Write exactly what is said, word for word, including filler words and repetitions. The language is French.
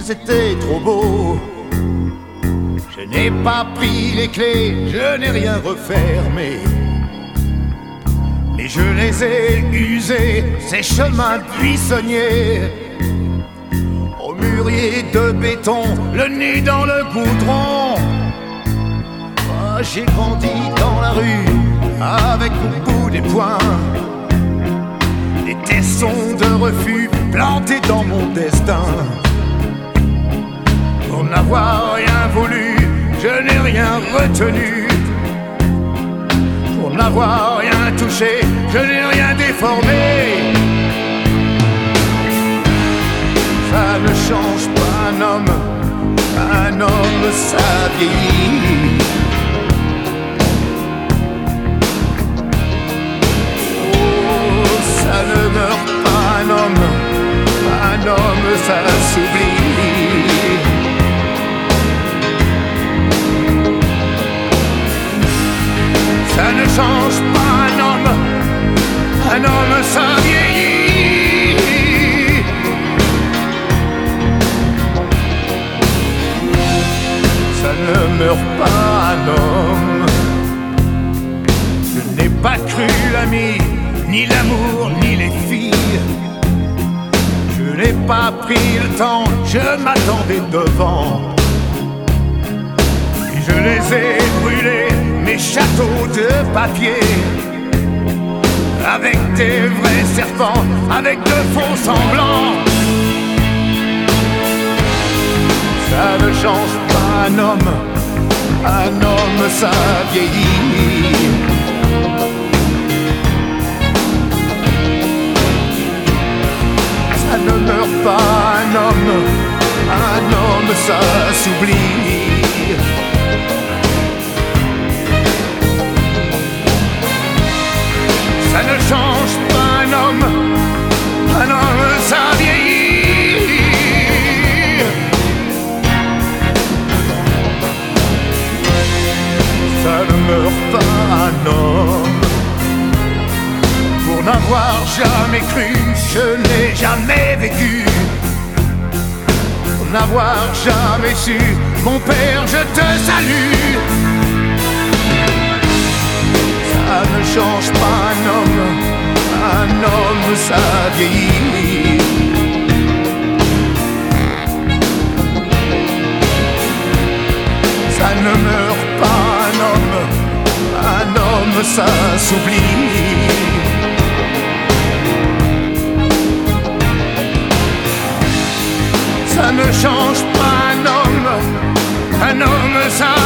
c'était trop beau. Je n'ai pas pris les clés, je n'ai rien refermé, mais je les ai usés, ces chemins buissonniers. Au mûrier de béton, le nez dans le goudron. Oh, j'ai grandi dans la rue avec au bout des poings des tessons de refus plantés dans mon destin. Pour n'avoir rien voulu, je n'ai rien retenu. Pour n'avoir rien touché, je n'ai rien déformé. Ça ne change pas un homme, un homme ça vieillit. Oh, ça ne meurt pas un homme, un homme ça s'oublie. Ça ne change pas un homme, un homme ça vieillit. Ça ne meurt pas un homme. Je n'ai pas cru l'ami, ni l'amour, ni les filles. Je n'ai pas pris le temps, je m'attendais devant. Et je les ai brûlés, mes châteaux de papier, avec des vrais serpents, avec de faux semblants. Ça ne change pas un homme, un homme ça vieillit. Ça ne meurt pas un homme, un homme ça s'oublie. Ça ne change pas un homme, un homme ça vieillit. Ça ne meurt pas un homme. Pour n'avoir jamais cru, je n'ai jamais vécu. Pour n'avoir jamais su, mon père je te salue. Ça ne change pas un homme, un homme ça vieillit. Ça ne meurt pas un homme, un homme ça s'oublie. Ça ne change pas un homme, un homme ça